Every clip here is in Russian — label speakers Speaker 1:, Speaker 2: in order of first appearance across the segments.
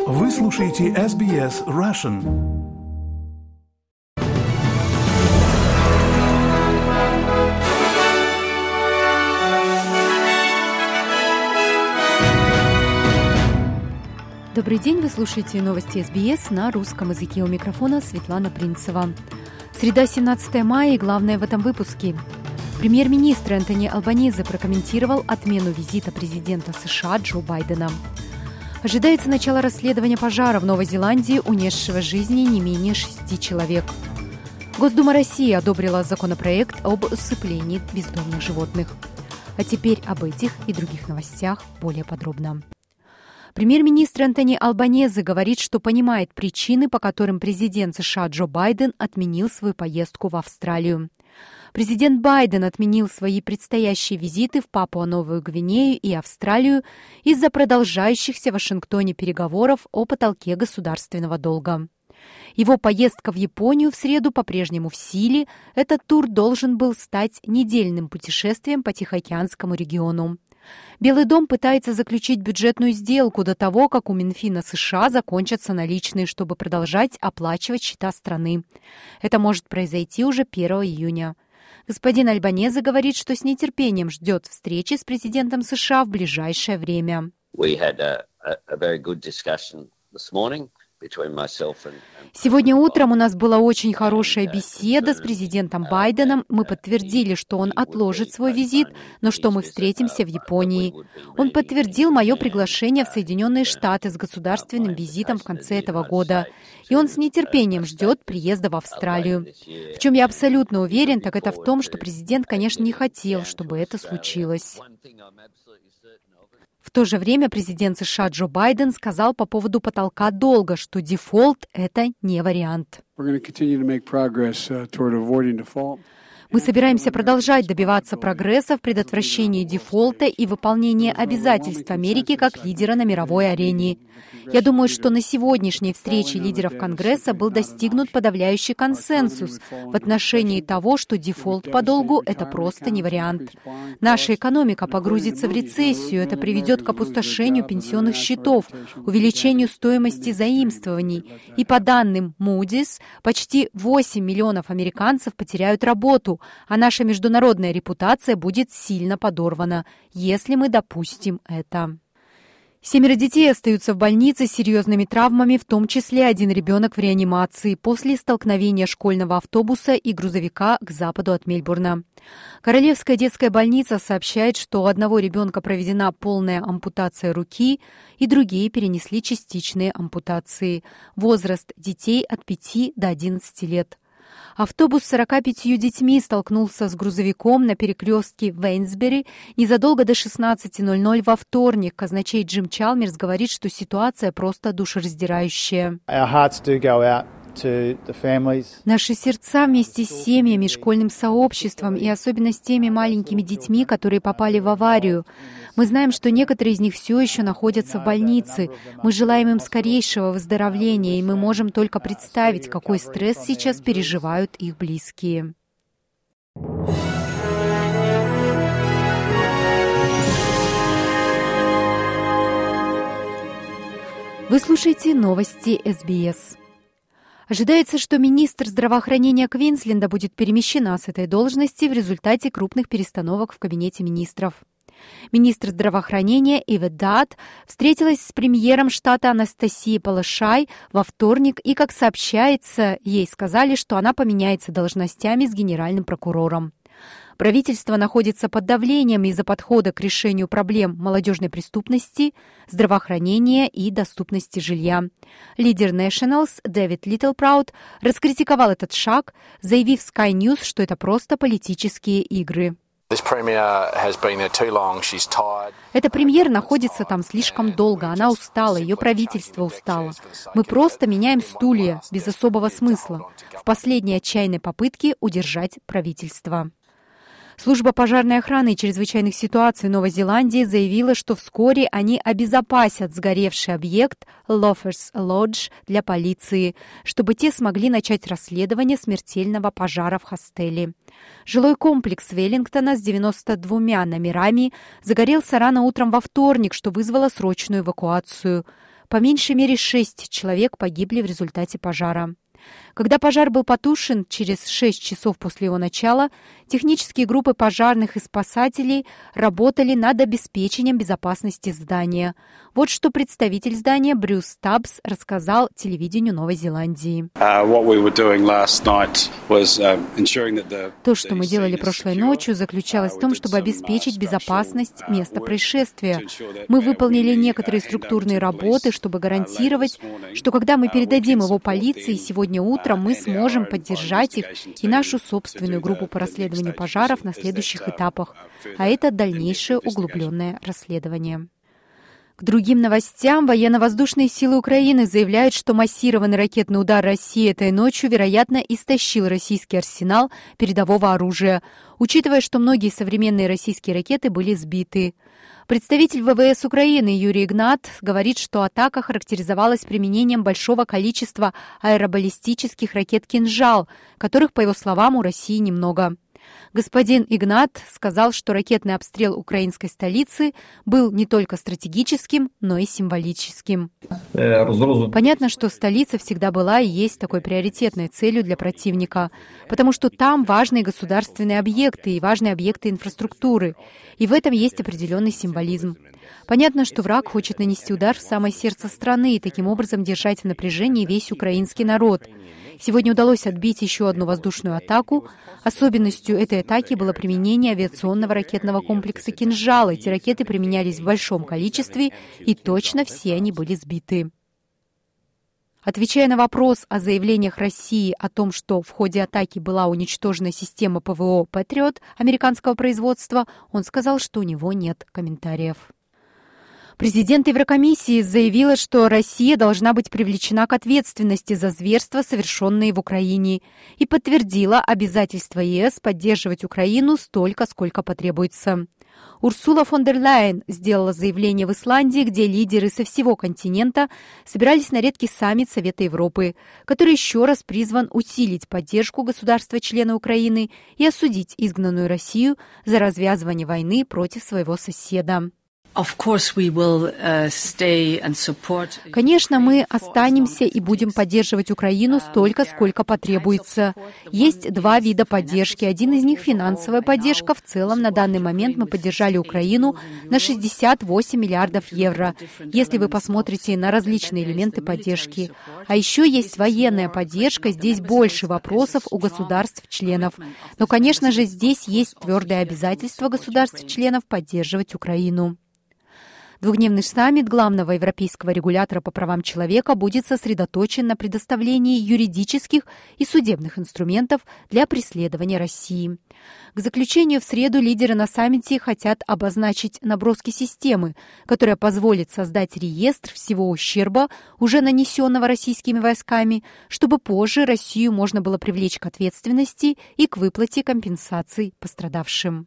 Speaker 1: Вы слушаете SBS Russian.
Speaker 2: Добрый день, вы слушаете новости SBS на русском языке. У микрофона Светлана Принцева. Среда, 17 мая, и главное в этом выпуске. Премьер-министр Энтони Албанезе прокомментировал отмену визита президента США Джо Байдена. Ожидается начало расследования пожара в Новой Зеландии, унесшего жизни не менее 6 человек. Госдума России одобрила законопроект об усыплении бездомных животных. А теперь об этих и других новостях более подробно. Премьер-министр Энтони Албанезе говорит, что понимает причины, по которым президент США Джо Байден отменил свою поездку в Австралию. Президент Байден отменил свои предстоящие визиты в Папуа-Новую Гвинею и Австралию из-за продолжающихся в Вашингтоне переговоров о потолке государственного долга. Его поездка в Японию в среду по-прежнему в силе. Этот тур должен был стать недельным путешествием по Тихоокеанскому региону. Белый дом пытается заключить бюджетную сделку до того, как у Минфина США закончатся наличные, чтобы продолжать оплачивать счета страны. Это может произойти уже 1 июня. Господин Албанезе говорит, что с нетерпением ждет встречи с президентом США в ближайшее время. Сегодня утром у нас была очень хорошая беседа с президентом Байденом. Мы подтвердили, что он отложит свой визит, но что мы встретимся в Японии. Он подтвердил мое приглашение в Соединенные Штаты с государственным визитом в конце этого года. И он с нетерпением ждет приезда в Австралию. В чем я абсолютно уверен, так это в том, что президент, конечно, не хотел, чтобы это случилось. В то же время президент США Джо Байден сказал по поводу потолка долга, что дефолт – это не вариант. Мы собираемся продолжать добиваться прогресса в предотвращении дефолта и выполнении обязательств Америки как лидера на мировой арене. Я думаю, что на сегодняшней встрече лидеров Конгресса был достигнут подавляющий консенсус в отношении того, что дефолт по долгу – это просто не вариант. Наша экономика погрузится в рецессию, это приведет к опустошению пенсионных счетов, увеличению стоимости заимствований. И по данным Moody's, почти 8 миллионов американцев потеряют работу, а наша международная репутация будет сильно подорвана, если мы допустим это. 7 детей остаются в больнице с серьезными травмами, в том числе 1 ребенок в реанимации, после столкновения школьного автобуса и грузовика к западу от Мельбурна. Королевская детская больница сообщает, что у одного ребенка проведена полная ампутация руки, и другие перенесли частичные ампутации. Возраст детей от 5 до 11 лет. Автобус с 45 детьми столкнулся с грузовиком на перекрестке в Эйнсбери незадолго до 16:00 во вторник. Казначей Джим Чалмерс говорит, что ситуация просто душераздирающая. Наши сердца вместе с семьями, школьным сообществом и особенно с теми маленькими детьми, которые попали в аварию. Мы знаем, что некоторые из них все еще находятся в больнице. Мы желаем им скорейшего выздоровления, и мы можем только представить, какой стресс сейчас переживают их близкие. Вы слушаете новости SBS. Ожидается, что министр здравоохранения Квинсленда будет перемещена с этой должности в результате крупных перестановок в кабинете министров. Министр здравоохранения Ивет Дат встретилась с премьером штата Анастасией Палашай во вторник, и, как сообщается, ей сказали, что она поменяется должностями с генеральным прокурором. Правительство находится под давлением из-за подхода к решению проблем молодежной преступности, здравоохранения и доступности жилья. Лидер Nationals Дэвид Литтлпраут раскритиковал этот шаг, заявив Sky News, что это просто политические игры. Эта премьер находится там слишком долго, она устала, ее правительство устало. Мы просто меняем стулья, без особого смысла, в последней отчаянной попытке удержать правительство. Служба пожарной охраны и чрезвычайных ситуаций Новой Зеландии заявила, что вскоре они обезопасят сгоревший объект Loafers Lodge для полиции, чтобы те смогли начать расследование смертельного пожара в хостеле. Жилой комплекс Веллингтона с 92 номерами загорелся рано утром во вторник, что вызвало срочную эвакуацию. По меньшей мере 6 человек погибли в результате пожара. Когда пожар был потушен через 6 часов после его начала, технические группы пожарных и спасателей работали над обеспечением безопасности здания. Вот что представитель здания Брюс Таббс рассказал телевидению Новой Зеландии. То, что мы делали прошлой ночью, заключалось в том, чтобы обеспечить безопасность места происшествия. Мы выполнили некоторые структурные работы, чтобы гарантировать, что когда мы передадим его полиции сегодня утром, мы сможем поддержать их и нашу собственную группу по расследованию пожаров на следующих этапах, а это дальнейшее углубленное расследование. К другим новостям, военно-воздушные силы Украины заявляют, что массированный ракетный удар России этой ночью, вероятно, истощил российский арсенал передового оружия, учитывая, что многие современные российские ракеты были сбиты. Представитель ВВС Украины Юрий Игнат говорит, что атака характеризовалась применением большого количества аэробаллистических ракет «Кинжал», которых, по его словам, у России немного. Господин Игнат сказал, что ракетный обстрел украинской столицы был не только стратегическим, но и символическим. Понятно, что столица всегда была и есть такой приоритетной целью для противника, потому что там важные государственные объекты и важные объекты инфраструктуры, и в этом есть определенный символизм. Понятно, что враг хочет нанести удар в самое сердце страны и таким образом держать в напряжении весь украинский народ. Сегодня удалось отбить еще одну воздушную атаку. Особенностью этой атаки было применение авиационного ракетного комплекса «Кинжал». Эти ракеты применялись в большом количестве, и точно все они были сбиты. Отвечая на вопрос о заявлениях России о том, что в ходе атаки была уничтожена система ПВО «Патриот» американского производства, он сказал, что у него нет комментариев. Президент Еврокомиссии заявила, что Россия должна быть привлечена к ответственности за зверства, совершенные в Украине, и подтвердила обязательство ЕС поддерживать Украину столько, сколько потребуется. Урсула фон дер Ляйен сделала заявление в Исландии, где лидеры со всего континента собирались на редкий саммит Совета Европы, который еще раз призван усилить поддержку государства-члена Украины и осудить изгнанную Россию за развязывание войны против своего соседа. Конечно, мы останемся и будем поддерживать Украину столько, сколько потребуется. Есть два вида поддержки. Один из них – финансовая поддержка. В целом, на данный момент мы поддержали Украину на 68 миллиардов евро, если вы посмотрите на различные элементы поддержки. А еще есть военная поддержка. Здесь больше вопросов у государств-членов. Но, конечно же, здесь есть твердое обязательство государств-членов поддерживать Украину. Двухдневный саммит главного европейского регулятора по правам человека будет сосредоточен на предоставлении юридических и судебных инструментов для преследования России. К заключению в среду лидеры на саммите хотят обозначить наброски системы, которая позволит создать реестр всего ущерба, уже нанесенного российскими войсками, чтобы позже Россию можно было привлечь к ответственности и к выплате компенсаций пострадавшим.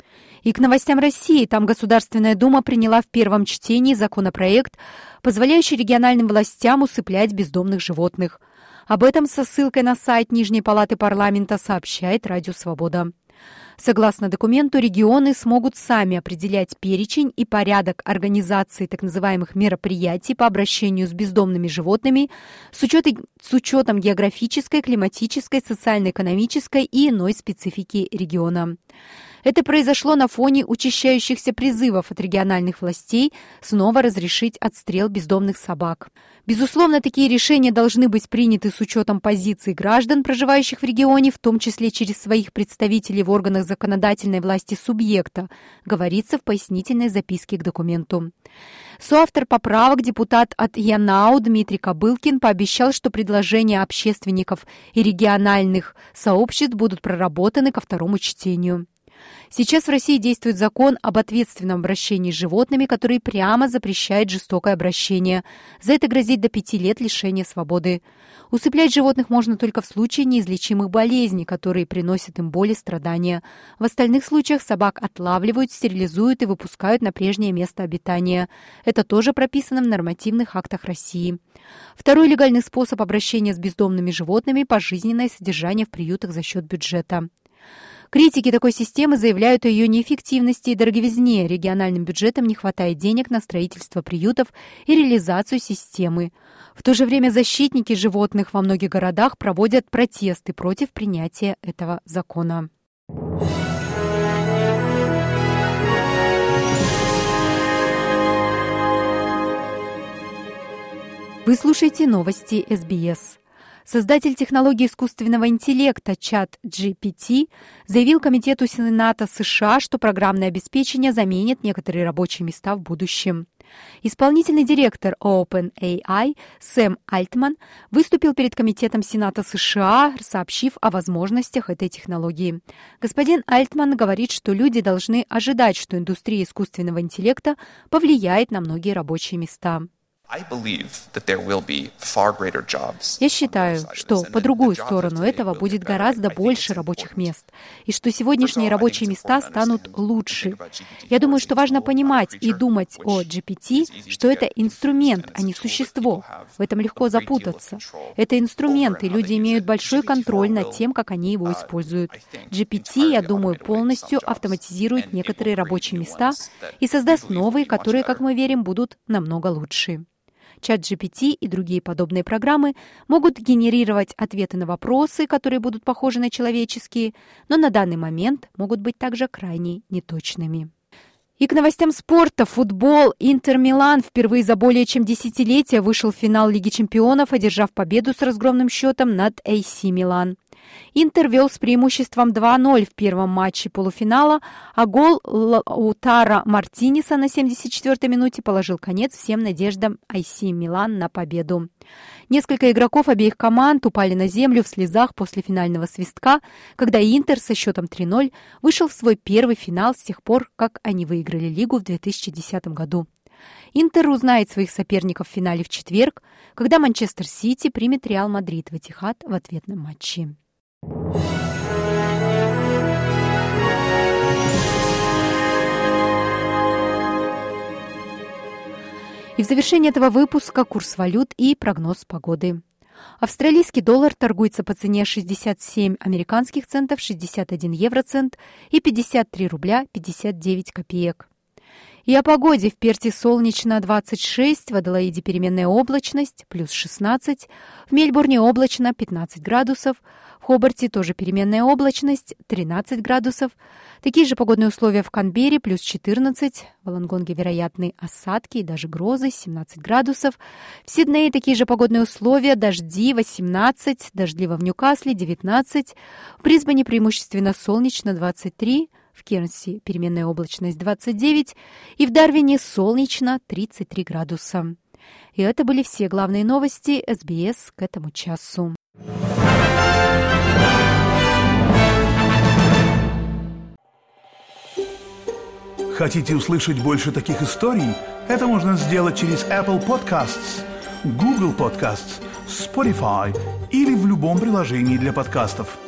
Speaker 2: И к новостям России. Там Государственная Дума приняла в первом чтении законопроект, позволяющий региональным властям усыплять бездомных животных. Об этом со ссылкой на сайт Нижней палаты парламента сообщает Радио Свобода. Согласно документу, регионы смогут сами определять перечень и порядок организации так называемых мероприятий по обращению с бездомными животными с учетом географической, климатической, социально-экономической и иной специфики региона. Это произошло на фоне учащающихся призывов от региональных властей снова разрешить отстрел бездомных собак. Безусловно, такие решения должны быть приняты с учетом позиций граждан, проживающих в регионе, в том числе через своих представителей в органах законодательной власти субъекта, говорится в пояснительной записке к документу. Соавтор поправок, депутат от Янау Дмитрий Кобылкин, пообещал, что предложения общественников и региональных сообществ будут проработаны ко второму чтению. Сейчас в России действует закон об ответственном обращении с животными, который прямо запрещает жестокое обращение. За это грозит до 5 лет лишения свободы. Усыплять животных можно только в случае неизлечимых болезней, которые приносят им боль и страдания. В остальных случаях собак отлавливают, стерилизуют и выпускают на прежнее место обитания. Это тоже прописано в нормативных актах России. Второй легальный способ обращения с бездомными животными – пожизненное содержание в приютах за счет бюджета. Критики такой системы заявляют о ее неэффективности и дороговизне. Региональным бюджетам не хватает денег на строительство приютов и реализацию системы. В то же время защитники животных во многих городах проводят протесты против принятия этого закона. Вы слушаете новости СБС. Создатель технологии искусственного интеллекта ChatGPT заявил Комитету Сената США, что программное обеспечение заменит некоторые рабочие места в будущем. Исполнительный директор OpenAI Сэм Альтман выступил перед Комитетом Сената США, сообщив о возможностях этой технологии. Господин Альтман говорит, что люди должны ожидать, что индустрия искусственного интеллекта повлияет на многие рабочие места. Я считаю, что по другую сторону этого будет гораздо больше рабочих мест, и что сегодняшние рабочие места станут лучше. Я думаю, что важно понимать и думать о GPT, что это инструмент, а не существо. В этом легко запутаться. Это инструмент, и люди имеют большой контроль над тем, как они его используют. GPT, я думаю, полностью автоматизирует некоторые рабочие места и создаст новые, которые, как мы верим, будут намного лучше. ChatGPT и другие подобные программы могут генерировать ответы на вопросы, которые будут похожи на человеческие, но на данный момент могут быть также крайне неточными. И к новостям спорта. Футбол. Интер Милан впервые за более чем десятилетие вышел в финал Лиги чемпионов, одержав победу с разгромным счетом над AC Милан. Интер вел с преимуществом 2-0 в первом матче полуфинала, а гол Лаутаро Мартинеса на 74-й минуте положил конец всем надеждам AC Милан на победу. Несколько игроков обеих команд упали на землю в слезах после финального свистка, когда Интер со счетом 3-0 вышел в свой первый финал с тех пор, как они выиграли лигу в 2010 году. Интер узнает своих соперников в финале в четверг, когда Манчестер Сити примет Реал Мадрид в Этихад в ответном матче. И в завершение этого выпуска курс валют и прогноз погоды. Австралийский доллар торгуется по цене 67 американских центов, 61 евроцент и 53 рубля 59 копеек. И о погоде. В Перте солнечно 26, в Аделаиде переменная облачность, плюс 16, в Мельбурне облачно 15 градусов, в Хобарте тоже переменная облачность, 13 градусов. Такие же погодные условия в Канберре, плюс 14, в Волонгонге вероятны осадки и даже грозы, 17 градусов. В Сиднее такие же погодные условия, дожди, 18, дождливо в Ньюкасле, 19, в Брисбене преимущественно солнечно, 23, в Кернси переменная облачность 29 и в Дарвине солнечно 33 градуса. И это были все главные новости СБС к этому часу.
Speaker 1: Хотите услышать больше таких историй? Это можно сделать через Apple Podcasts, Google Podcasts, Spotify или в любом приложении для подкастов.